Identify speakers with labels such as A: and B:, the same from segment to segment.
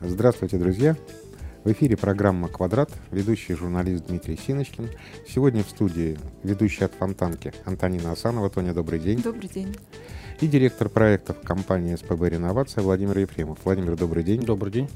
A: Здравствуйте, друзья! В эфире программа «Квадрат», ведущий журналист Дмитрий Синочкин. Сегодня в студии ведущий от Фонтанки Антонина Асанова. Тоня, добрый день.
B: Добрый день.
A: И директор проектов компании СПБ «Реновация» Владимир Ефремов. Владимир, добрый день.
C: Добрый день.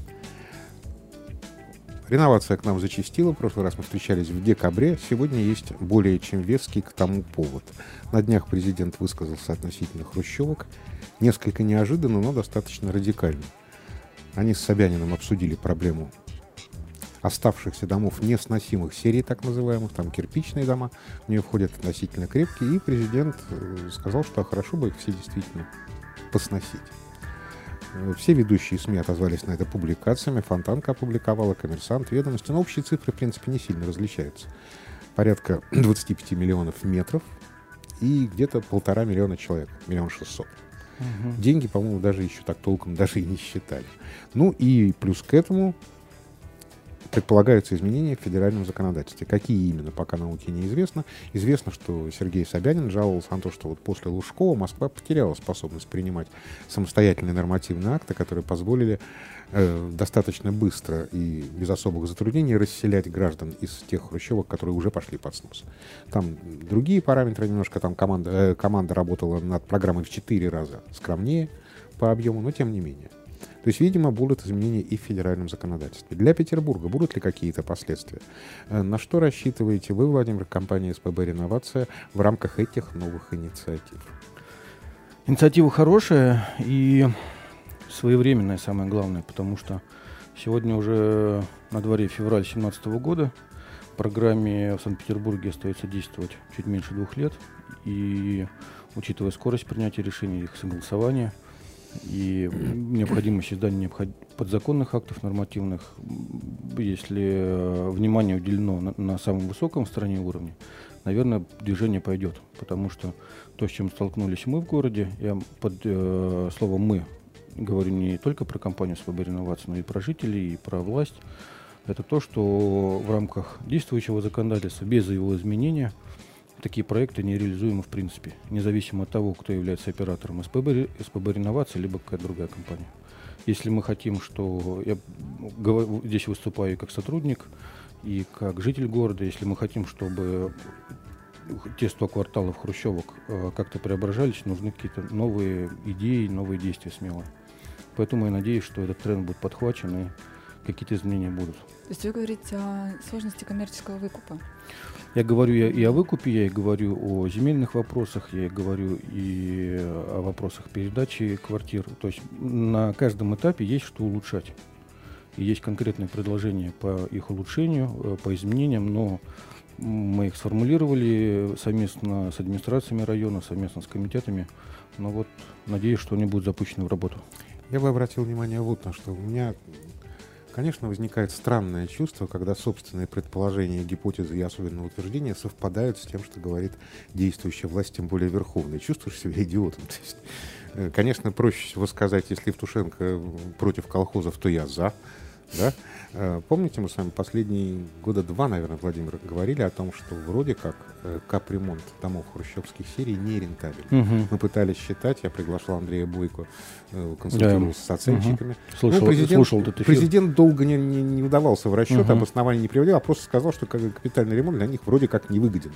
A: Реновация к нам зачастила. В прошлый раз мы встречались в декабре. Сегодня есть более чем веский к тому повод. На днях президент высказался относительно хрущевок. Несколько неожиданно, но достаточно радикально. Они с Собяниным обсудили проблему оставшихся домов несносимых серий, так называемых, там кирпичные дома, в нее входят относительно крепкие, и президент сказал, что хорошо бы их все действительно посносить. Все ведущие СМИ отозвались на это публикациями, Фонтанка опубликовала, Коммерсант, Ведомости, но общие цифры, в принципе, не сильно различаются. Порядка 25 миллионов метров и где-то 1,5 миллиона человек, 1 600 000. Деньги, по-моему, даже еще так толком даже и не считали. Ну и плюс к этому предполагаются изменения в федеральном законодательстве. Какие именно, пока науке неизвестно. Известно, что Сергей Собянин жаловался на то, что вот после Лужкова Москва потеряла способность принимать самостоятельные нормативные акты, которые позволили достаточно быстро и без особых затруднений расселять граждан из тех хрущевок, которые уже пошли под снос. Там другие параметры немножко, там команда работала над программой в 4 раза скромнее по объему, но тем не менее. То есть, видимо, будут изменения и в федеральном законодательстве. Для Петербурга будут ли какие-то последствия? На что рассчитываете вы, Владимир, компания СПБ «Реновация» в рамках этих новых инициатив?
C: Инициатива хорошая и своевременная, самое главное, потому что сегодня уже на дворе февраль 2017 года. Программе в Санкт-Петербурге остается действовать чуть меньше 2 лет. И, учитывая скорость принятия решений, их согласования, и необходимость издания подзаконных актов нормативных, если внимание уделено на самом высоком в стране уровне, наверное, движение пойдет. Потому что то, с чем столкнулись мы в городе, я под словом «мы» говорю не только про компанию СПБ «Реновация», но и про жителей, и про власть, это то, что в рамках действующего законодательства, без его изменения, такие проекты нереализуемы в принципе, независимо от того, кто является оператором СПБ «Реновация», либо какая-то другая компания. Если мы хотим, что я здесь выступаю как сотрудник и как житель города, если мы хотим, чтобы те 100 кварталов хрущевок как-то преображались, нужны какие-то новые идеи, новые действия смелые. Поэтому я надеюсь, что этот тренд будет подхвачен и какие-то изменения будут.
B: То есть вы говорите о сложности коммерческого выкупа?
C: Я говорю и о выкупе, я и говорю о земельных вопросах, я и говорю и о вопросах передачи квартир. То есть на каждом этапе есть что улучшать. И есть конкретные предложения по их улучшению, по изменениям, но мы их сформулировали совместно с администрациями района, совместно с комитетами. Но вот надеюсь, что они будут запущены в работу.
A: Я бы обратил внимание вот на что. У меня, конечно, возникает странное чувство, когда собственные предположения, гипотезы и особенно утверждения совпадают с тем, что говорит действующая власть, тем более верховная. Чувствуешь себя идиотом. То есть, конечно, проще всего сказать, если Евтушенко против колхозов, то я за. Да? Помните, мы с вами последние 2 года, наверное, Владимир, говорили о том, что вроде как капремонт домов хрущевских серий не рентабелен. Мы пытались считать, я приглашал Андрея Бойко, консультировался с оценщиками. Президент долго не удавался в расчет, обоснования не приводил, а просто сказал, что капитальный ремонт для них вроде как невыгоден.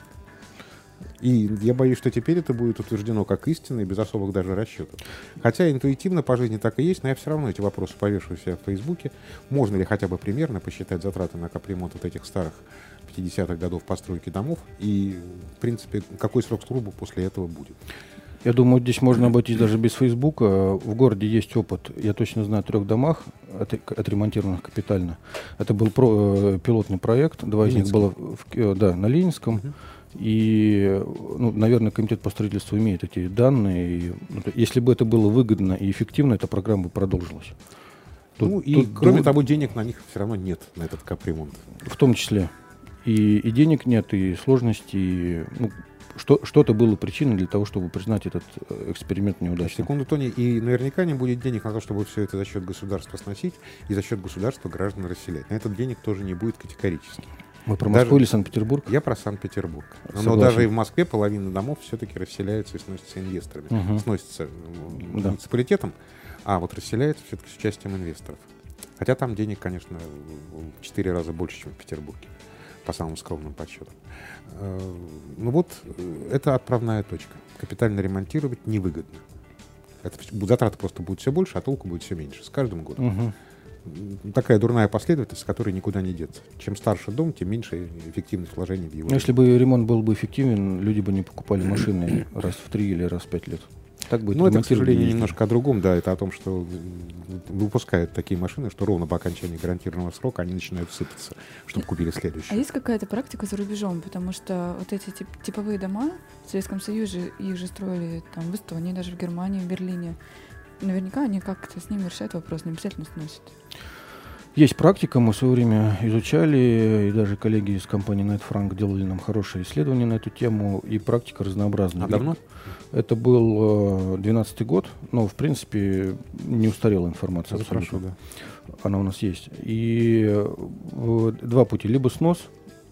A: И я боюсь, что теперь это будет утверждено как истина и без особых даже расчетов. Хотя интуитивно по жизни так и есть, но я все равно эти вопросы повешу себя в Фейсбуке. Можно ли хотя бы примерно посчитать затраты на капремонт вот этих старых 50-х годов постройки домов? И, в принципе, какой срок службы после этого будет?
C: Я думаю, здесь можно обойтись даже без Фейсбука. В городе есть опыт, я точно знаю, 3 домах, отремонтированных капитально. Это был пилотный проект, 2 из них было на Ленинском. И, наверное, комитет по строительству имеет эти данные. И, если бы это было выгодно и эффективно, эта программа бы продолжилась.
A: Кроме того, денег на них все равно нет, на этот капремонт.
C: В том числе. И денег нет, и сложности. И, что-то было причиной для того, чтобы признать этот эксперимент неудачным.
A: Секунду, Тони, и наверняка не будет денег на то, чтобы все это за счет государства сносить и за счет государства граждан расселять. На этот денег тоже не будет категорически.
C: Вы про Москву или Санкт-Петербург?
A: Я про Санкт-Петербург. Но даже и в Москве половина домов все-таки расселяется и сносится инвесторами. Сносится муниципалитетом, а вот расселяется все-таки с участием инвесторов. Хотя там денег, конечно, в 4 раза больше, чем в Петербурге, по самым скромным подсчетам. Ну вот, это отправная точка. Капитально ремонтировать невыгодно. Затраты просто будут все больше, а толку будет все меньше с каждым годом. Такая дурная последовательность, с которой никуда не деться. Чем старше дом, тем меньше эффективность вложений в его.
C: Если бы ремонт был бы эффективен, люди бы не покупали машины раз в 3 или раз в 5 лет. Так будет.
A: Ну, это, к сожалению, немножко о другом. Да, это о том, что выпускают такие машины, что ровно по окончании гарантированного срока они начинают сыпаться, чтобы купили следующие.
B: А есть какая-то практика за рубежом? Потому что вот эти типовые дома в Советском Союзе, их же строили там в Эстонии, даже в Германии, в Берлине. Наверняка они как-то с ними решают вопрос, не обязательно сносят.
C: Есть практика, мы в свое время изучали, и даже коллеги из компании Knight Frank делали нам хорошие исследования на эту тему, и практика разнообразная.
A: А давно?
C: Это был 12-й год, но, в принципе, не устарела информация абсолютно.
A: Хорошо, да.
C: Она у нас есть. И два пути. Либо снос,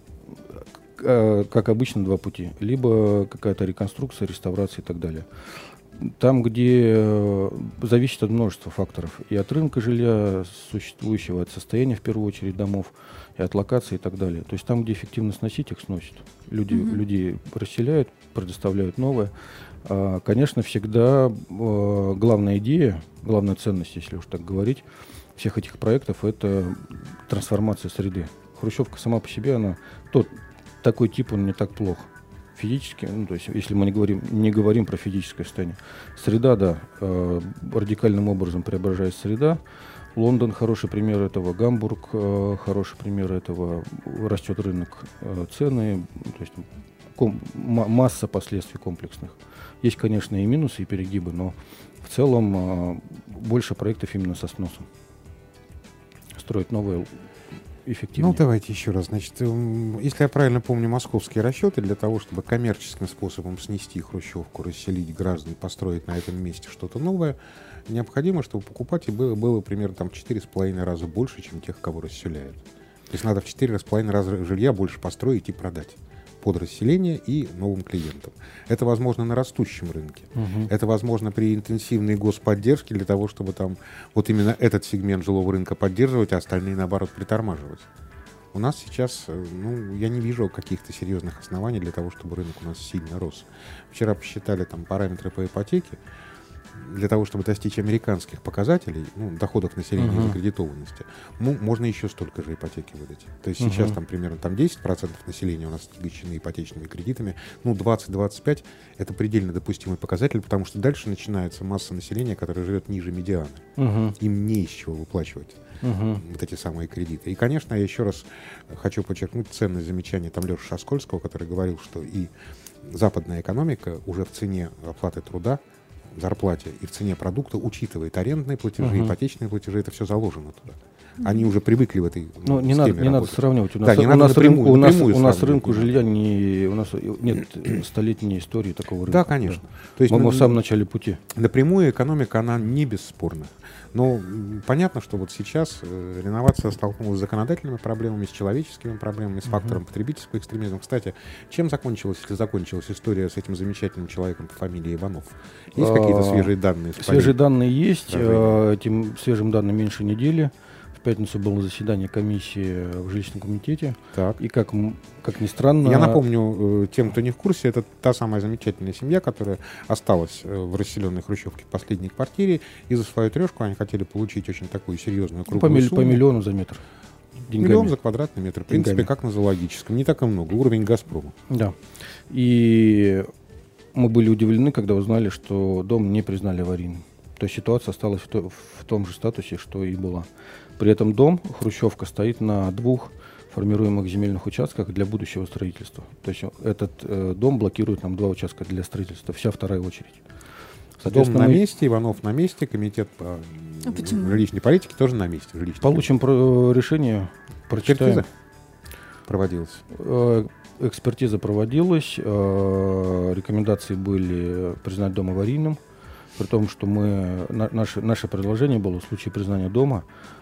C: как обычно, два пути, либо какая-то реконструкция, реставрация и так далее. Там, где зависит от множества факторов. И от рынка жилья существующего, от состояния, в первую очередь, домов, и от локации и так далее. То есть там, где эффективно сносить, их сносят. Людей расселяют, предоставляют новое. Конечно, всегда главная идея, главная ценность, если уж так говорить, всех этих проектов — это трансформация среды. Хрущевка сама по себе, такой тип, он не так плох. Физически, то есть, если мы не говорим про физическое состояние. Среда, да, радикальным образом преображается среда. Лондон — хороший пример этого, Гамбург — хороший пример этого, растет рынок, цены, то есть масса последствий комплексных. Есть, конечно, и минусы, и перегибы, но в целом больше проектов именно со сносом. Строить новые эффективнее.
A: Ну, давайте еще раз. Значит, если я правильно помню московские расчеты, для того, чтобы коммерческим способом снести хрущевку, расселить граждан, построить на этом месте что-то новое, необходимо, чтобы покупателей было примерно там 4,5 раза больше, чем тех, кого расселяют. То есть надо в 4,5 раза жилья больше построить и продать под расселение и новым клиентам. Это возможно на растущем рынке. Это возможно при интенсивной господдержке для того, чтобы там вот именно этот сегмент жилого рынка поддерживать, а остальные, наоборот, притормаживать. У нас сейчас, я не вижу каких-то серьезных оснований для того, чтобы рынок у нас сильно рос. Вчера посчитали там параметры по ипотеке. Для того, чтобы достичь американских показателей, доходов населения и закредитованности, можно еще столько же ипотеки выдать. То есть сейчас там примерно 10% населения у нас обещаны ипотечными кредитами, 20-25% это предельно допустимый показатель, потому что дальше начинается масса населения, которое живет ниже медианы. Им не из чего выплачивать вот эти самые кредиты. И, конечно, я еще раз хочу подчеркнуть ценное замечание Леши Шаскольского, который говорил, что и западная экономика уже в цене оплаты труда, зарплате и в цене продукта учитывает арендные платежи, ипотечные платежи, это все заложено туда. Они уже привыкли в этой
C: не надо сравнивать. У нас рынку жилья у нас нет столетней истории такого рынка.
A: Да, конечно.
C: То есть мы в самом начале пути.
A: Напрямую экономика, она не бесспорна. Но понятно, что вот сейчас реновация столкнулась с законодательными проблемами, с человеческими проблемами, с фактором потребительского экстремизма. Кстати, чем закончилась история с этим замечательным человеком по фамилии Иванов? Есть какие-то свежие данные?
C: Свежие данные есть. Этим свежим данным меньше недели. В пятницу было заседание комиссии в жилищном комитете.
A: Так.
C: И как ни странно...
A: Я напомню тем, кто не в курсе, это та самая замечательная семья, которая осталась в расселенной хрущевке в последней квартире. И за свою трешку они хотели получить очень такую серьезную круглую сумму.
C: По миллиону за метр. Деньгами.
A: Миллион за квадратный метр. В принципе, как на зоологическом. Не так и много. Уровень «Газпрома».
C: Да. И мы были удивлены, когда узнали, что дом не признали аварийным. То есть ситуация осталась в том же статусе, что и была. При этом хрущевка, стоит на 2 формируемых земельных участках для будущего строительства. То есть этот дом блокирует нам 2 участка для строительства, вся вторая очередь.
A: Дом на месте, Иванов на месте, комитет по жилищной политике тоже на месте.
C: Получим решение, прочитаем. Экспертиза проводилась, рекомендации были признать дом аварийным. При том, что наше предложение было в случае признания дома,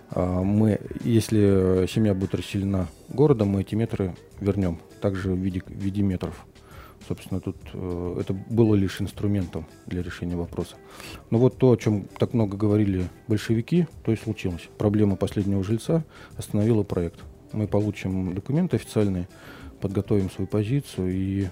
C: если семья будет расселена городом, мы эти метры вернем, также в виде метров. Собственно, тут это было лишь инструментом для решения вопроса. Но вот то, о чем так много говорили большевики, то и случилось. Проблема последнего жильца остановила проект. Мы получим документы официальные, подготовим свою позицию и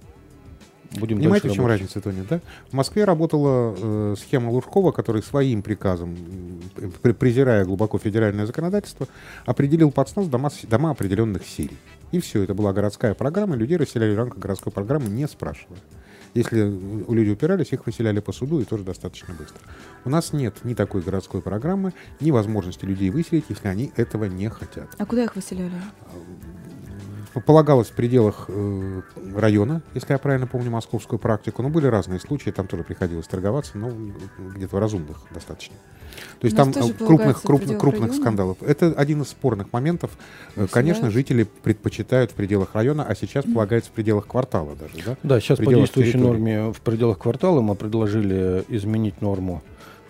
C: будем
A: Понимаете, в
C: дальше
A: чем
C: работать.
A: разница, Тоня, да? В Москве работала схема Лужкова, который своим приказом, презирая глубоко федеральное законодательство, определил под снос дома определенных серий. И все, это была городская программа, людей расселяли в рамках городской программы, не спрашивая. Если люди упирались, их выселяли по суду, и тоже достаточно быстро. У нас нет ни такой городской программы, ни возможности людей выселить, если они этого не хотят.
B: А куда их выселяли?
A: Полагалось в пределах района, если я правильно помню московскую практику, но были разные случаи, там тоже приходилось торговаться, но где-то разумных достаточно. То есть
B: У нас
A: там
B: тоже полагается в пределах
A: крупных
B: района?
A: скандалов. Это один из спорных моментов. Конечно, жители предпочитают в пределах района, а сейчас полагается в пределах квартала даже, да?
C: Да, сейчас
A: В
C: по
A: пределах
C: действующей
A: территории.
C: норме в пределах квартала мы предложили изменить норму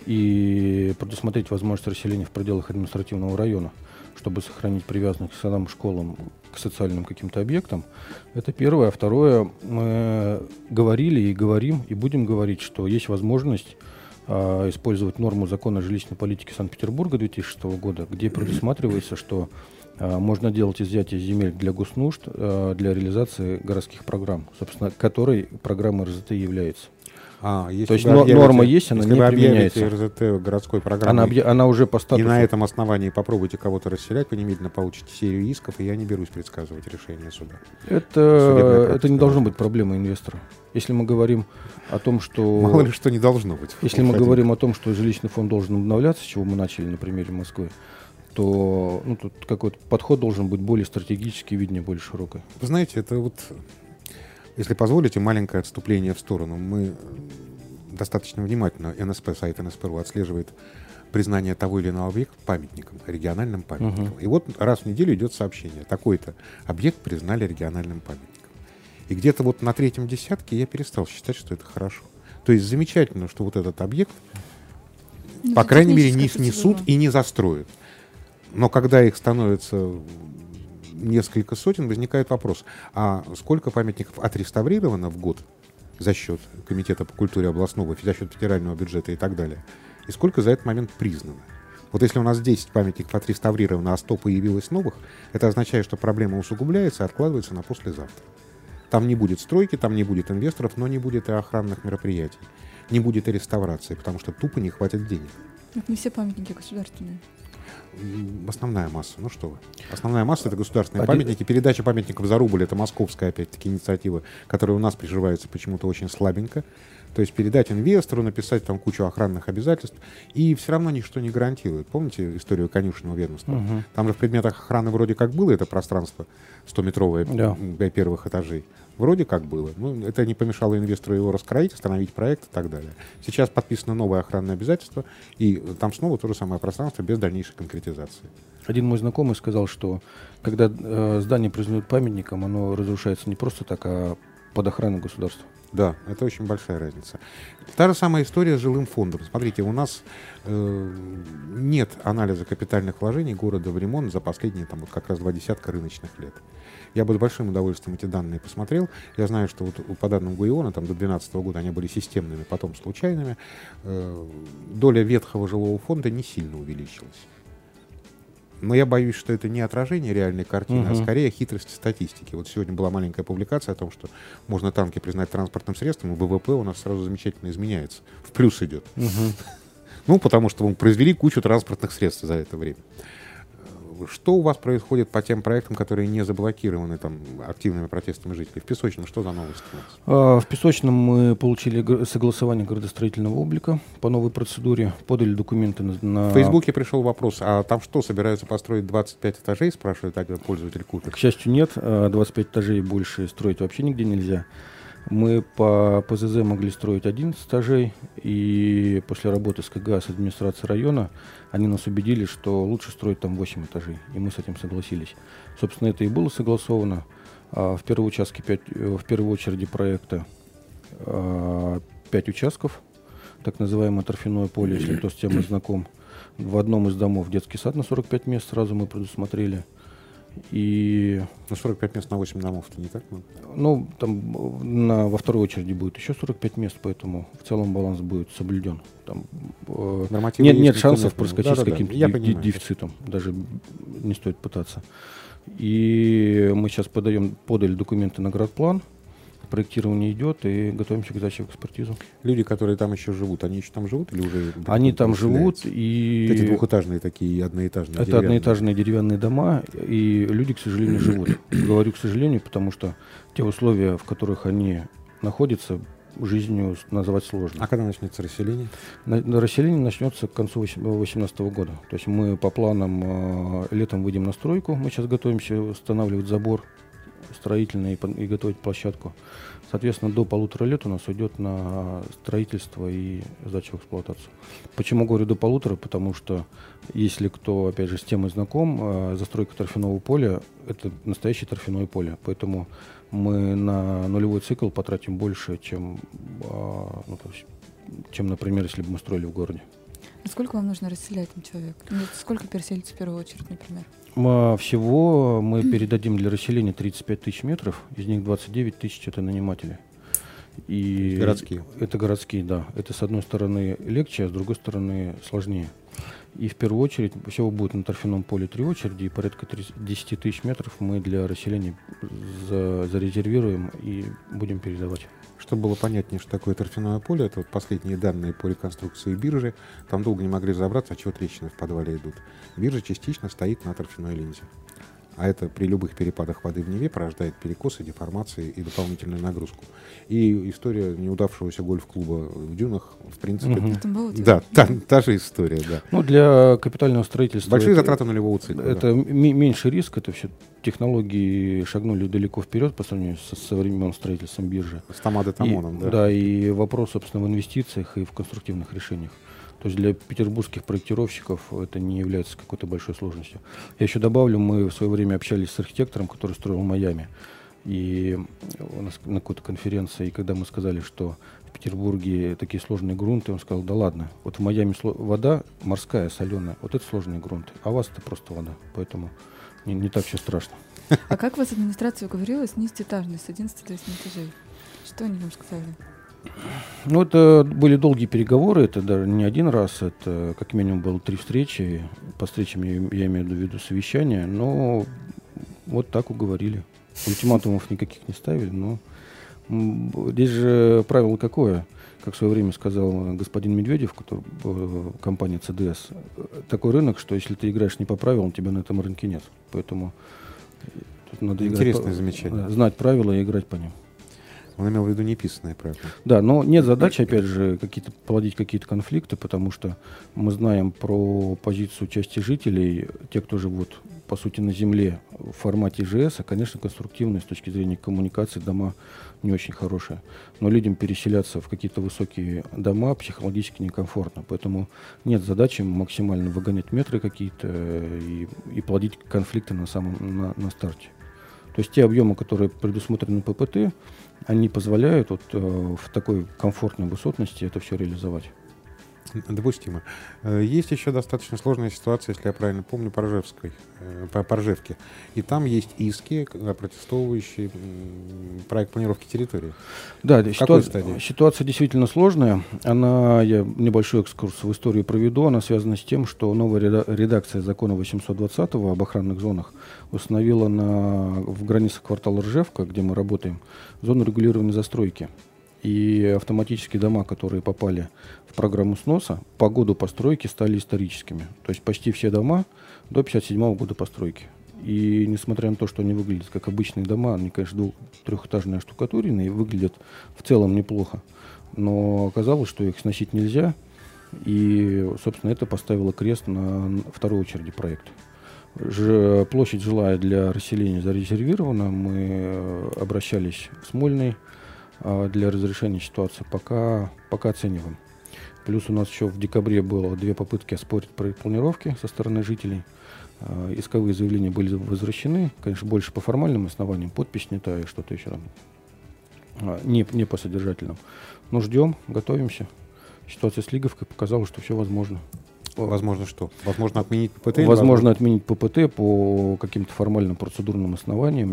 C: и предусмотреть возможность расселения в пределах административного района, чтобы сохранить привязанность к садам, школам, к социальным каким-то объектам. Это первое. А второе, мы говорили и говорим, и будем говорить, что есть возможность использовать норму закона о жилищной политике Санкт-Петербурга 2006 года, где предусматривается, что можно делать изъятие земель для госнужд, для реализации городских программ, собственно, которой программа РЗТ является. То есть норма есть, она не применяется.
A: Если вы объявите РЗТ городской программой,
C: Она уже по статусу.
A: и на этом основании попробуйте кого-то расселять, вы немедленно получите серию исков, и я не берусь предсказывать решение суда.
C: Это не должно быть проблемой инвестора. Если мы говорим о том, что...
A: Мало ли что не должно быть.
C: Если мы говорим о том, что жилищный фонд должен обновляться, с чего мы начали на примере Москвы, то тут какой-то подход должен быть более стратегический, виднее, более широкий.
A: Вы знаете, это вот, если позволите, маленькое отступление в сторону. Мы достаточно внимательно, сайт НСП.ру отслеживает признание того или иного объекта памятником, региональным памятником. И вот раз в неделю идет сообщение: такой-то объект признали региональным памятником. И где-то вот на третьем десятке я перестал считать, что это хорошо. То есть замечательно, что вот этот объект, по крайней мере, не снесут и не застроят. Но когда их становится несколько сотен, возникает вопрос: а сколько памятников отреставрировано в год за счет Комитета по культуре областного, за счет федерального бюджета и так далее? И сколько за этот момент признано? Вот если у нас 10 памятников отреставрировано, а 100 появилось новых, это означает, что проблема усугубляется и откладывается на послезавтра. Там не будет стройки, там не будет инвесторов, но не будет и охранных мероприятий. Не будет и реставрации, потому что тупо не хватит денег.
B: Это не все памятники государственные.
A: Основная масса, ну что вы. Основная масса — это государственные памятники. Передача памятников за рубль — это московская, опять-таки, инициатива, которая у нас приживается почему-то очень слабенько. То есть передать инвестору, написать там кучу охранных обязательств, и все равно ничто не гарантирует. Помните историю конюшенного ведомства?
C: Угу.
A: Там же в предметах охраны вроде как было это пространство 100-метровое для первых этажей. Вроде как было. Ну, это не помешало инвестору его раскроить, остановить проект и так далее. Сейчас подписано новое охранное обязательство, и там снова то же самое пространство без дальнейшей конкретизации.
C: Один мой знакомый сказал, что когда здание признают памятником, оно разрушается не просто так, а под охраной государства.
A: Да, это очень большая разница. Та же самая история с жилым фондом. Смотрите, у нас нет анализа капитальных вложений города в ремонт за последние там, вот как раз 2 десятка рыночных лет. Я бы с большим удовольствием эти данные посмотрел. Я знаю, что вот по данным ГУИОНа там, до 2012 года они были системными, потом случайными. Доля ветхого жилого фонда не сильно увеличилась. Но я боюсь, что это не отражение реальной картины, а скорее хитрость статистики. Вот сегодня была маленькая публикация о том, что можно танки признать транспортным средством, и ВВП у нас сразу замечательно изменяется. В плюс идет. Ну, потому что мы произвели кучу транспортных средств за это время. Что у вас происходит по тем проектам, которые не заблокированы там, активными протестами жителей? В Песочном что за новости у нас?
C: В Песочном мы получили согласование градостроительного облика по новой процедуре, подали документы на...
A: В Фейсбуке пришел вопрос, а там что, собираются построить 25 этажей, спрашивает пользователь Купер?
C: К счастью, нет, 25 этажей больше строить вообще нигде нельзя. Мы по ПЗЗ могли строить 11 этажей, и после работы с КГА, с администрацией района, они нас убедили, что лучше строить там 8 этажей, и мы с этим согласились. Собственно, это и было согласовано. В первой очереди проекта 5 участков, так называемое торфяное поле, если кто с темой знаком. В одном из домов детский сад на 45 мест сразу мы предусмотрели. И...
A: Ну, 45 мест на 8 домов-то не так много?
C: Ну, там во второй очереди будет еще 45 мест, поэтому в целом баланс будет соблюден. Там, нет шансов проскочить с каким-то дефицитом, даже не стоит пытаться. И мы сейчас подали документы на градплан, проектирование идет, и готовимся к сдаче в экспертизу.
A: Люди, которые там еще живут, они еще там живут или уже...
C: Они там живут, и...
A: Эти двухэтажные такие, одноэтажные.
C: Это одноэтажные деревянные дома, и люди, к сожалению, живут. Говорю «к сожалению», потому что те условия, в которых они находятся, жизнью назвать сложно.
A: А когда начнется расселение?
C: Расселение начнется к концу 2018 года. То есть мы по планам летом выйдем на стройку, мы сейчас готовимся устанавливать забор строительный и готовить площадку. Соответственно, до 1,5 лет у нас уйдет на строительство и сдачу в эксплуатацию. Почему говорю до 1,5? Потому что, если кто, опять же, с темой знаком, застройка торфяного поля – это настоящее торфяное поле. Поэтому мы на нулевой цикл потратим больше, чем, например, если бы мы строили в городе.
B: Сколько вам нужно расселять на человек? Сколько переселится в первую очередь, например?
C: Всего мы передадим для расселения 35 тысяч метров, из них 29 тысяч – это наниматели. И
A: городские?
C: Это городские, да. Это, с одной стороны, легче, а с другой стороны, сложнее. И в первую очередь, всего будет на торфяном поле 3 очереди, и порядка 10 тысяч метров мы для расселения зарезервируем и будем передавать.
A: Чтобы было понятнее, что такое торфяное поле, это вот последние данные по реконструкции биржи. Там долго не могли разобраться, а чего трещины в подвале идут. Биржа частично стоит на торфяной ленте. А это при любых перепадах воды в Неве порождает перекосы, деформации и дополнительную нагрузку. И история неудавшегося гольф-клуба в Дюнах, в принципе... Да, та же история, да.
C: Ну, для капитального строительства...
A: Большие затраты нулевого цикла.
C: Это меньший риск, это все технологии шагнули далеко вперед по сравнению со современным строительством биржи.
A: С Тамадо Тамоном, да.
C: Да, и вопрос, собственно, в инвестициях и в конструктивных решениях. То есть для петербургских проектировщиков это не является какой-то большой сложностью. Я еще добавлю, мы в свое время общались с архитектором, который строил Майами. И у нас на какой-то конференции, и когда мы сказали, что в Петербурге такие сложные грунты, он сказал: да ладно, вот в Майами вода морская, соленая, вот это сложные грунты, а у вас это просто вода, поэтому не так все страшно.
B: А как вас администрация уговорила снизить этажность с 11 до 8 этажей? Что они вам сказали?
C: Ну, это были долгие переговоры, это даже не один раз, это как минимум было 3 встречи. По встречам я имею в виду совещания, но вот так уговорили. Ультиматумов никаких не ставили, но здесь же правило какое? Как в свое время сказал господин Медведев, который компания ЦДС, такой рынок, что если ты играешь не по правилам, тебя на этом рынке нет. Поэтому тут надо
A: интересное замечание.
C: Знать правила и играть по ним.
A: Он имел в виду неписанное правило.
C: Да, но нет задачи, опять же, плодить какие-то конфликты, потому что мы знаем про позицию части жителей, те, кто живут, по сути, на земле в формате ИЖС, конечно, конструктивные с точки зрения коммуникации дома не очень хорошие. Но людям переселяться в какие-то высокие дома психологически некомфортно. Поэтому нет задачи максимально выгонять метры какие-то и плодить конфликты на старте. То есть те объемы, которые предусмотрены ППТ, они позволяют в такой комфортной высотности это все реализовать.
A: Допустимо. Есть еще достаточно сложная ситуация, если я правильно помню, по Ржевке. И там есть иски, протестовывающие проект планировки территории. Да,
C: ситуация действительно сложная. Я небольшой экскурс в историю проведу. Она связана с тем, что новая редакция закона 820 об охранных зонах установила в границах квартала Ржевка, где мы работаем, зону регулирования застройки. И автоматически дома, которые попали в программу сноса, по году постройки стали историческими. То есть почти все дома до 1957 года постройки. И несмотря на то, что они выглядят как обычные дома, они, конечно, трехэтажные оштукатуренные, выглядят в целом неплохо. Но оказалось, что их сносить нельзя. И, собственно, это поставило крест на второй очереди проекта. Площадь жилая для расселения зарезервирована. Мы обращались в Смольный для разрешения ситуации, пока оцениваем. Плюс у нас еще в декабре было 2 попытки оспорить проект планировки со стороны жителей. Исковые заявления были возвращены, конечно, больше по формальным основаниям, подпись не та и что-то еще там, не по содержательным. Но ждем, готовимся. Ситуация с Лиговкой показала, что все возможно.
A: Возможно, что? Возможно, отменить ППТ?
C: Возможно, отменить ППТ по каким-то формальным процедурным основаниям,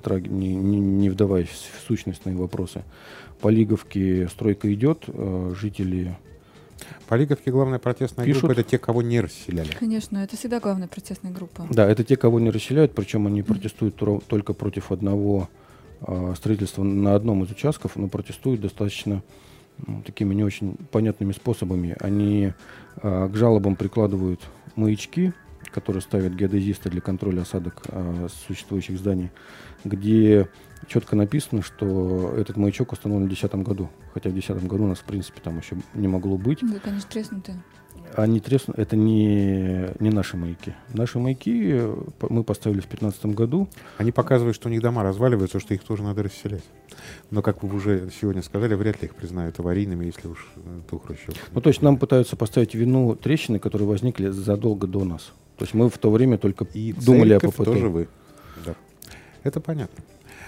C: не вдаваясь в сущностные вопросы. По Лиговке стройка идет, жители...
A: По Лиговке главная протестная
C: пишут.
A: группа — это те, кого не расселяли.
B: Конечно, это всегда главная протестная группа.
C: Да, это те, кого не расселяют, причем они протестуют только против одного строительства на одном из участков, но протестуют достаточно такими не очень понятными способами. Они к жалобам прикладывают маячки, которые ставят геодезисты для контроля осадок существующих зданий, где четко написано, что этот маячок установлен в 2010 году. Хотя в 2010 году у нас, в принципе, там еще не могло быть.
B: Да, конечно, треснутые.
C: Они треснут, это не наши маяки. Наши маяки мы поставили в 2015 году.
A: Они показывают, что у них дома разваливаются, что их тоже надо расселять. Но, как вы уже сегодня сказали, вряд ли их признают аварийными, если уж это у Хрущева.
C: Ну, то есть нам пытаются поставить вину трещины, которые возникли задолго до нас. То есть мы в то время только
A: И
C: думали о
A: Церковь
C: ППТ.
A: тоже вы. Да. Это понятно.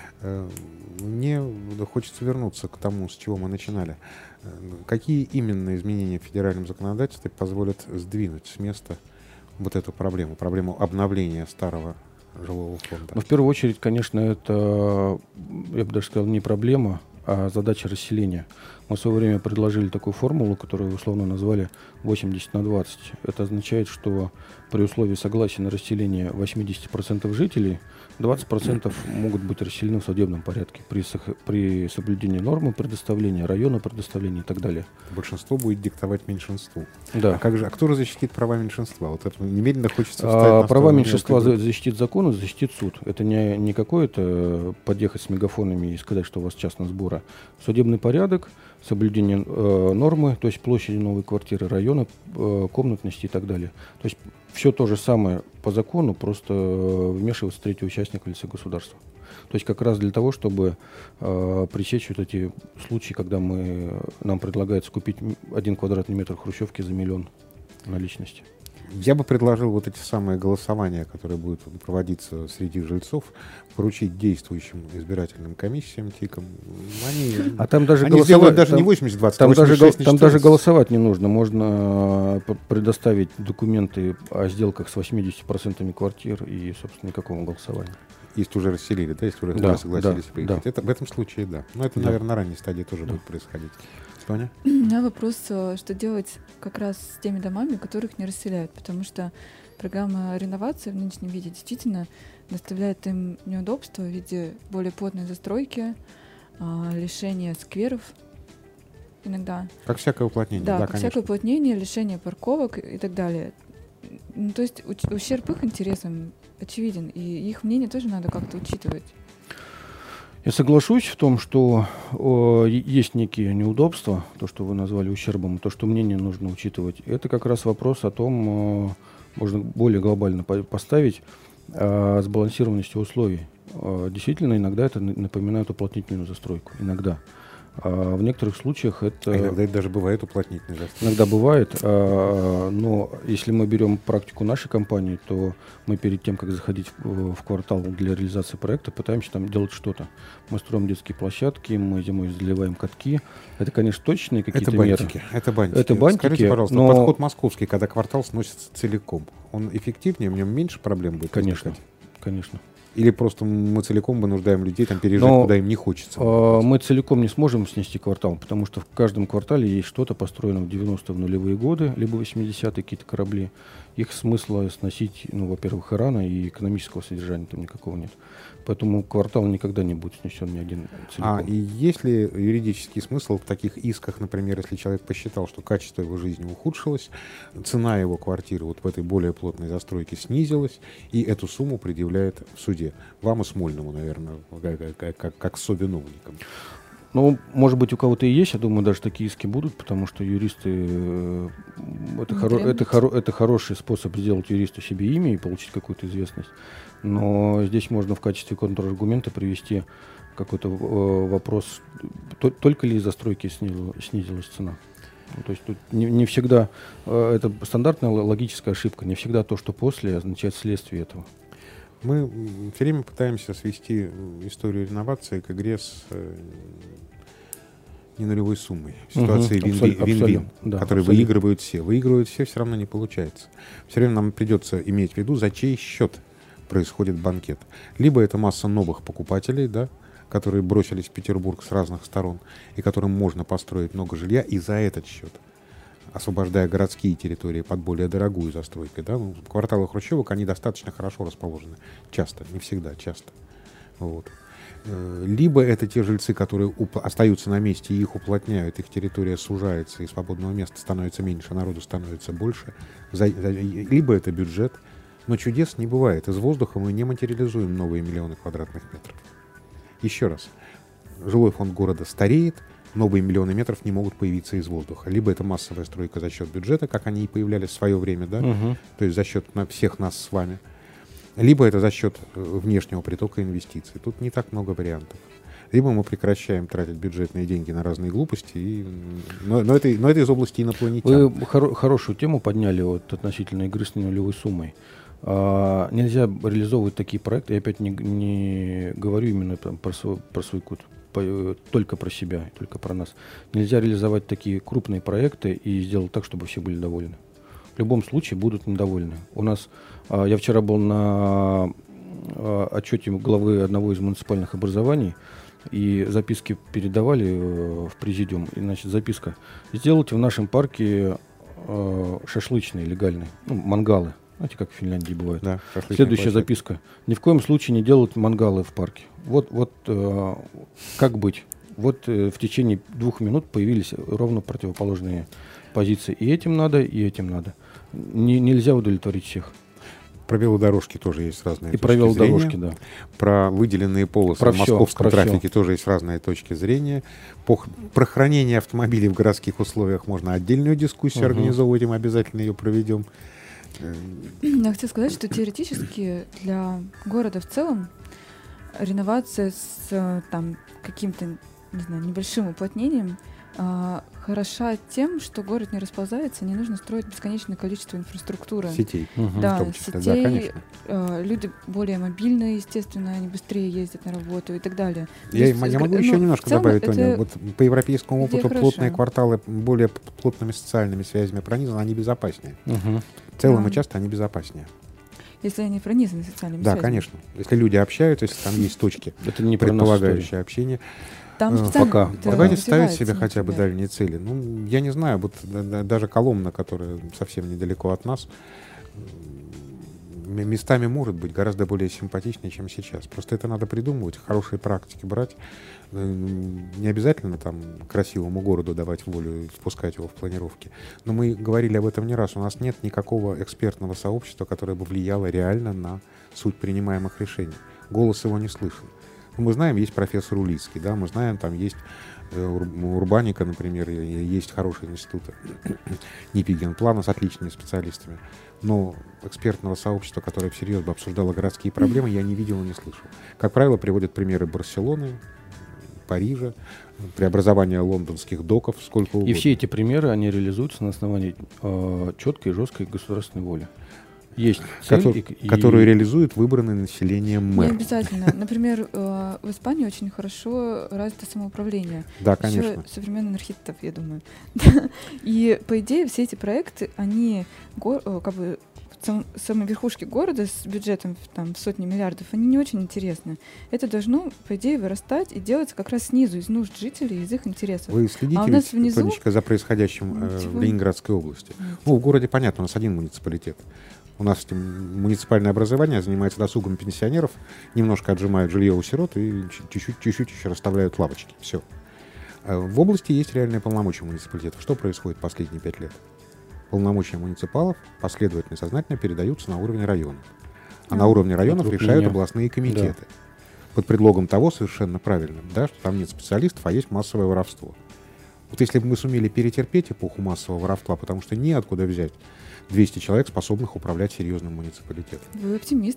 A: Мне хочется вернуться к тому, с чего мы начинали. Какие именно изменения в федеральном законодательстве позволят сдвинуть с места вот эту проблему обновления старого жилого фонда?
C: Ну, в первую очередь, конечно, это, я бы даже сказал, не проблема, а задача расселения. Мы в свое время предложили такую формулу, которую условно назвали 80/20. Это означает, что при условии согласия на расселение 80% жителей, 20% могут быть расселены в судебном порядке при соблюдении нормы предоставления, района предоставления и так далее.
A: Большинство будет диктовать меньшинству.
C: Да.
A: А кто же защитит права меньшинства? Вот это немедленно хочется встать на
C: Права
A: сторону
C: меньшинства
A: мелкой группы.
C: защитит закон и защитит суд. Это не какое-то подъехать с мегафонами и сказать, что у вас час на сбора. Судебный порядок, соблюдение нормы, то есть площади новой квартиры, района, комнатности и так далее. То есть все то же самое по закону, просто вмешивается третий участник в лице государства. То есть как раз для того, чтобы пресечь вот эти случаи, когда нам предлагается купить 1 квадратный метр хрущевки за 1 миллион наличности.
A: Я бы предложил вот эти самые голосования, которые будут проводиться среди жильцов, поручить действующим избирательным комиссиям, ТИКам.
C: А там даже
A: они сделают даже не 80-20,
C: там даже голосовать не нужно. Можно предоставить документы о сделках с 80% квартир и, собственно, никакого голосования.
A: Если уже расселили, да, если уже согласились приехать.
C: Да.
A: Это, в этом случае, да. Но это, наверное, на ранней стадии тоже будет происходить. Соня?
B: У меня вопрос, что делать как раз с теми домами, которых не расселяют, потому что программа реновации в нынешнем виде действительно доставляет им неудобства в виде более плотной застройки, лишения скверов иногда.
A: Как всякое уплотнение.
B: Да,
A: Да,
B: как
A: конечно.
B: всякое уплотнение, лишение парковок и так далее. Ну, то есть ущерб их интересам очевиден, и их мнение тоже надо как-то учитывать.
C: Я соглашусь в том, что есть некие неудобства, то, что вы назвали ущербом, то, что мнение нужно учитывать. Это как раз вопрос о том, можно более глобально поставить, сбалансированности условий. Действительно, иногда это напоминает уплотнительную застройку. Иногда. В некоторых случаях это...
A: Иногда это даже бывает уплотнительной застройкой.
C: Иногда бывает, но если мы берем практику нашей компании, то мы перед тем, как заходить в квартал для реализации проекта, пытаемся там делать что-то. Мы строим детские площадки, мы зимой заливаем катки. Это, конечно, точные какие-то меры.
A: Это бантики.
C: Это бантики.
A: Скажите, пожалуйста,
C: но...
A: подход московский, когда квартал сносится целиком, он эффективнее, в нем меньше проблем будет?
C: Конечно, конечно.
A: Или просто мы целиком вынуждаем людей там переезжать, куда им не хочется?
C: Мы целиком не сможем снести квартал, потому что в каждом квартале есть что-то построено в 90-е, в нулевые годы, либо 80-е какие-то корабли. Их смысла сносить, во-первых, и рано, и экономического содержания там никакого нет. Поэтому квартал никогда не будет снесен ни один целиком.
A: И есть ли юридический смысл в таких исках, например, если человек посчитал, что качество его жизни ухудшилось, цена его квартиры вот в этой более плотной застройке снизилась, и эту сумму предъявляет в суде? Вам и Смольному, наверное, как совиновникам.
C: Может быть, у кого-то и есть, я думаю, даже такие иски будут, потому что юристы это хороший способ сделать юристу себе имя и получить какую-то известность. Но здесь можно в качестве контраргумента привести какой-то вопрос, только ли из застройки снизилась цена. То есть тут не всегда, это стандартная логическая ошибка, не всегда то, что после, означает следствие этого.
A: Мы все время пытаемся свести историю реновации к игре с не нулевой суммой. Ситуации
C: Абсолютно,
A: вин-вин,
C: да,
A: которые выигрывают все. Выигрывают все равно не получается. Все время нам придется иметь в виду, за чей счет происходит банкет. Либо это масса новых покупателей, да, которые бросились в Петербург с разных сторон, и которым можно построить много жилья, и за этот счет, освобождая городские территории под более дорогую застройкой. Да? Ну, кварталы хрущевок, они достаточно хорошо расположены. Часто, не всегда, часто. Вот. Либо это те жильцы, которые остаются на месте, и их уплотняют, их территория сужается, и свободного места становится меньше, народу становится больше. Либо это бюджет. Но чудес не бывает. Из воздуха мы не материализуем новые миллионы квадратных метров. Еще раз. Жилой фонд города стареет, новые миллионы метров не могут появиться из воздуха. Либо это массовая стройка за счет бюджета, как они и появлялись в свое время, да? То есть за счет всех нас с вами. Либо это за счет внешнего притока инвестиций. Тут не так много вариантов. Либо мы прекращаем тратить бюджетные деньги на разные глупости, но это из области инопланетян.
C: Вы хорошую тему подняли вот, относительно игры с нулевой суммой. Нельзя реализовывать такие проекты. Я опять не говорю именно про свой код, только про себя, только про нас. Нельзя реализовать такие крупные проекты и сделать так, чтобы все были довольны. В любом случае будут недовольны. У нас, я вчера был на отчете главы одного из муниципальных образований, и записки передавали в президиум. И, значит, записка: сделайте в нашем парке шашлычные легальные, мангалы. Знаете, как в Финляндии бывает.
A: Да,
C: следующая записка: ни в коем случае не делать мангалы в парке. Вот как быть? Вот в течение 2 минут появились ровно противоположные позиции. И этим надо, и этим надо. Нельзя удовлетворить всех.
A: Про велодорожки тоже есть разные
C: точки зрения. И про велодорожки, да.
A: Про выделенные полосы в московском трафике тоже есть разные точки зрения. Про хранение автомобилей в городских условиях можно отдельную дискуссию организовывать, и мы обязательно ее проведем.
B: Я хочу сказать, что теоретически для города в целом реновация с каким-то, не знаю, небольшим уплотнением хороша тем, что город не расползается, не нужно строить бесконечное количество инфраструктуры.
A: Сетей.
B: Да, сетей. Да, люди более мобильные, естественно, они быстрее ездят на работу и так далее.
A: Я могу еще немножко добавить, Тоня. Вот по европейскому опыту плотные кварталы более плотными социальными связями пронизаны, они безопаснее. В целом и часто они безопаснее.
B: Если они пронизаны социальными связями.
A: Да, конечно. Если люди общаются, если там есть точки, предполагающие общение.
B: Пока.
A: Давайте ставить себе хотя бы дальние цели. Ну, я не знаю, вот даже Коломна, которая совсем недалеко от нас, местами может быть гораздо более симпатичнее, чем сейчас. Просто это надо придумывать, хорошие практики брать. Не обязательно там красивому городу давать волю и впускать его в планировки. Но мы говорили об этом не раз. У нас нет никакого экспертного сообщества, которое бы влияло реально на суть принимаемых решений. Голос его не слышен. Мы знаем, есть профессор Улицкий, да, мы знаем, там есть у Урбаника, например, есть хорошие институты Непигенплана с отличными специалистами. Но экспертного сообщества, которое всерьез бы обсуждало городские проблемы, я не видел и не слышал. Как правило, приводят примеры Барселоны, Парижа, преобразования лондонских доков, сколько угодно.
C: И все эти примеры, они реализуются на основании четкой и жесткой государственной воли. Есть цель,
A: которую реализует выбранный населением мэр.
B: Не обязательно. Например, в Испании очень хорошо развито самоуправление.
A: Да, конечно.
B: Еще современных архитекторов, я думаю. И, по идее, все эти проекты, они как бы в самой верхушке города с бюджетом в сотни миллиардов, они не очень интересны. Это должно, по идее, вырастать и делаться как раз снизу, из нужд жителей, из их интересов.
A: Вы следите,
B: внизу...
A: Тонечка, за происходящим в Ленинградской области? Нет. Ну, в городе, понятно, у нас один муниципалитет. У нас муниципальное образование занимается досугом пенсионеров, немножко отжимают жилье у сирот и чуть-чуть еще расставляют лавочки. Все. В области есть реальные полномочия муниципалитетов. Что происходит последние 5 лет? Полномочия муниципалов последовательно и сознательно передаются на уровень районов. А на уровне районов решают областные комитеты. Да. Под предлогом того, совершенно правильно, да, что там нет специалистов, а есть массовое воровство. Вот если бы мы сумели перетерпеть эпоху массового воровства, потому что неоткуда взять 200 человек, способных управлять серьезным муниципалитетом.
B: Вы оптимист.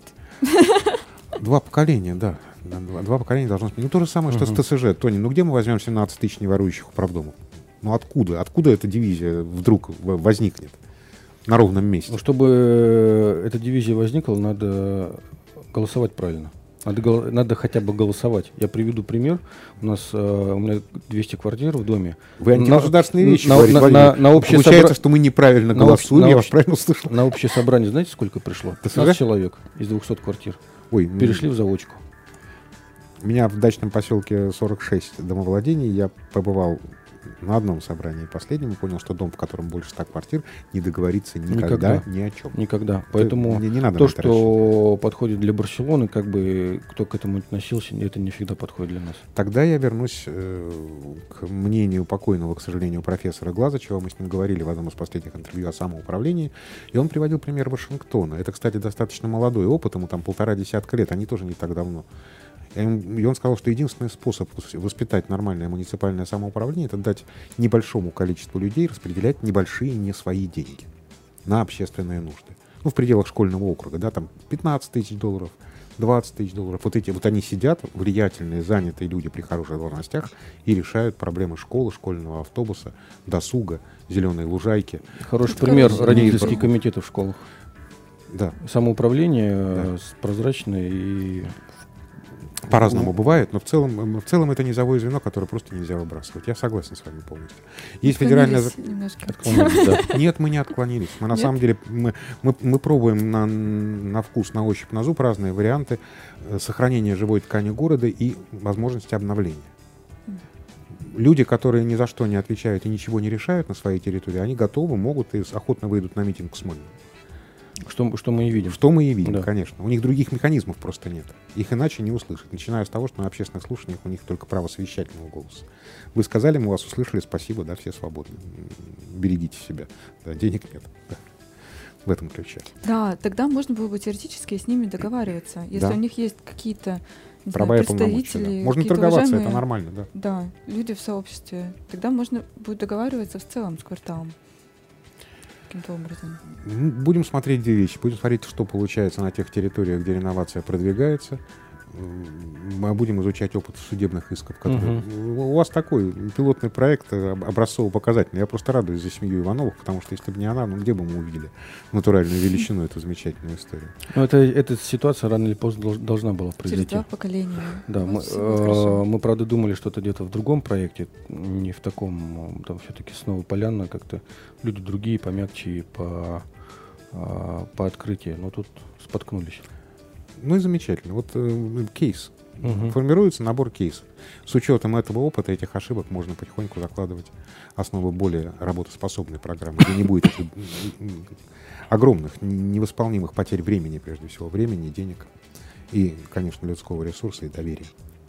A: 2 поколения, да. 2 поколения должно быть. Ну, то же самое, что с ТСЖ. Тони, ну где мы возьмем 17 тысяч неворующих управдомов? Ну откуда? Откуда эта дивизия вдруг возникнет на ровном месте?
C: Ну, чтобы эта дивизия возникла, надо голосовать правильно. Надо хотя бы голосовать. Я приведу пример. У меня 200 квартир в доме.
A: Вы антигосударственные вещи говорите, Владимир. Получается, что мы неправильно голосуем, я вас правильно услышал.
C: На общее собрание знаете, сколько пришло? 15 человек из 200 квартир.
A: Ой,
C: перешли в заочку.
A: У меня в дачном поселке 46 домовладений. Я побывал на одном собрании последнем и понял, что дом, в котором больше 100 квартир, не договорится никогда ни о чем.
C: Никогда. Поэтому
A: не надо
C: то, что подходит для Барселоны, как бы кто к этому относился, это не всегда подходит для нас.
A: Тогда я вернусь к мнению покойного, к сожалению, профессора Глазычева. Мы с ним говорили в одном из последних интервью о самоуправлении, и он приводил пример Вашингтона. Это, кстати, достаточно молодой опыт, ему там 1,5 десятка лет, они тоже не так давно. И он сказал, что единственный способ воспитать нормальное муниципальное самоуправление — это дать небольшому количеству людей распределять небольшие не свои деньги на общественные нужды. Ну, в пределах школьного округа, да, там 15 тысяч долларов, 20 тысяч долларов. Вот они сидят, влиятельные, занятые люди при хороших должностях, и решают проблемы школы, школьного автобуса, досуга, зеленой лужайки.
C: Хороший пример — родительские комитеты в школах.
A: Да.
C: Самоуправление прозрачное и...
A: По-разному бывает, но в целом это низовое звено, которое просто нельзя выбрасывать. Я согласен с вами полностью. Есть федеральное... Нет, мы не отклонились. Мы на самом деле мы пробуем на вкус, на ощупь, на зуб разные варианты сохранения живой ткани города и возможности обновления. Люди, которые ни за что не отвечают и ничего не решают на своей территории, они готовы, могут и охотно выйдут на митинг в Смольном.
C: Что мы и видим.
A: Что мы и видим,
C: да.
A: Конечно. У них других механизмов просто нет. Их иначе не услышать. Начиная с того, что на общественных слушаниях у них только право совещательного голоса. Вы сказали, мы вас услышали, спасибо, да, все свободны. Берегите себя. Да, денег нет. Да. В этом ключе.
B: Да, тогда можно было бы теоретически с ними договариваться. Если у них есть какие-то
A: права и представители. Да. Можно торговаться, это нормально, да.
B: Да, люди в сообществе. Тогда можно будет договариваться в целом с кварталом. Образом.
A: Будем смотреть две вещи. Будем смотреть, что получается на тех территориях, где реновация продвигается. Мы будем изучать опыт судебных исков. Которые... У вас такой пилотный проект образцово-показательный. Я просто радуюсь за семью Ивановых, потому что если бы не она, где бы мы увидели натуральную величину, эту замечательную историю.
C: Ну, эта ситуация рано или поздно должна была произойти.
B: Через 2 поколения.
C: Да, мы, правда, думали, что это где-то в другом проекте, не в таком, там все-таки снова Поляна, как-то люди другие, помягче и по открытию, но тут споткнулись.
A: Ну и замечательно. Вот кейс. Формируется набор кейсов. С учетом этого опыта, этих ошибок можно потихоньку закладывать основы более работоспособной программы, где не будет огромных, невосполнимых потерь времени, прежде всего, времени, денег и, конечно, людского ресурса и доверия.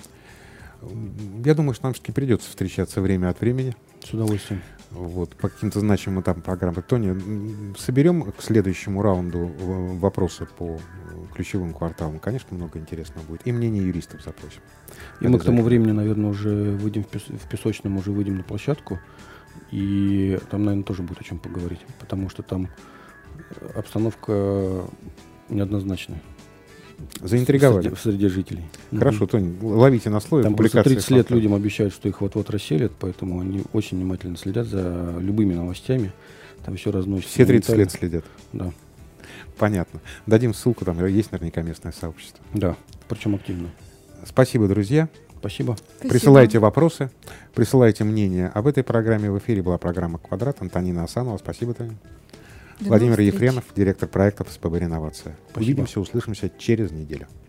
A: Я думаю, что нам все-таки придется встречаться время от времени.
C: С удовольствием.
A: Вот, по каким-то значимым этапам программы. Тоня, соберем к следующему раунду вопросы по ключевым кварталам. Конечно, много интересного будет. И мнение юристов запросим.
C: И мы к тому времени, наверное, уже выйдем в Песочном, уже выйдем на площадку. И там, наверное, тоже будет о чем поговорить. Потому что там обстановка неоднозначная.
A: Заинтриговали.
C: Среди жителей.
A: Хорошо, Тони, ловите на слове.
C: Там просто 30 лет людям обещают, что их вот-вот расселят, поэтому они очень внимательно следят за любыми новостями. Там все разносится.
A: Все 30 лет следят?
C: Да.
A: Понятно. Дадим ссылку, там есть наверняка местное сообщество.
C: Да, причем активно.
A: Спасибо, друзья.
C: Спасибо.
A: Присылайте вопросы, присылайте мнения. Об этой программе в эфире была программа «Квадрат». Антонина Асанова. Спасибо, Таня. Владимир Ефремов, директор проектов СПБ «Реновация». Увидимся, услышимся через неделю.